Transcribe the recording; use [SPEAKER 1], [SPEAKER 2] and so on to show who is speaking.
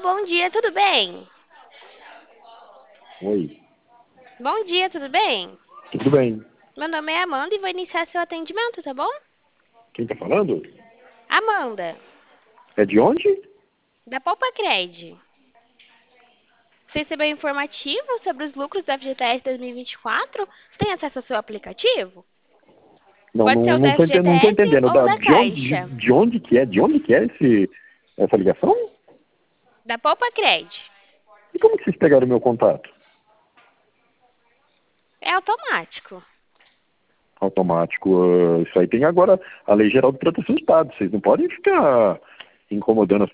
[SPEAKER 1] bom dia, tudo bem?
[SPEAKER 2] Oi,
[SPEAKER 1] Bom dia, tudo bem?
[SPEAKER 2] tudo bem?
[SPEAKER 1] Meu nome é Amanda e vou iniciar seu atendimento, tá bom?
[SPEAKER 2] Quem tá falando?
[SPEAKER 1] Amanda,
[SPEAKER 2] É de onde?
[SPEAKER 1] da Poupa-Cred. Você recebeu informativo sobre os lucros da FGTS 2024? Você tem acesso ao seu aplicativo?
[SPEAKER 2] Não,
[SPEAKER 1] Pode ser o
[SPEAKER 2] não,
[SPEAKER 1] da
[SPEAKER 2] não tô
[SPEAKER 1] FGTS
[SPEAKER 2] entendendo.
[SPEAKER 1] ou da
[SPEAKER 2] De onde,
[SPEAKER 1] Caixa.
[SPEAKER 2] de onde que é? De onde que é essa ligação?
[SPEAKER 1] Da Poupa-Cred.
[SPEAKER 2] E como que vocês pegaram o meu contato?
[SPEAKER 1] É automático.
[SPEAKER 2] Automático. Isso aí tem agora a Lei Geral de Proteção de Dados. Vocês não podem ficar incomodando as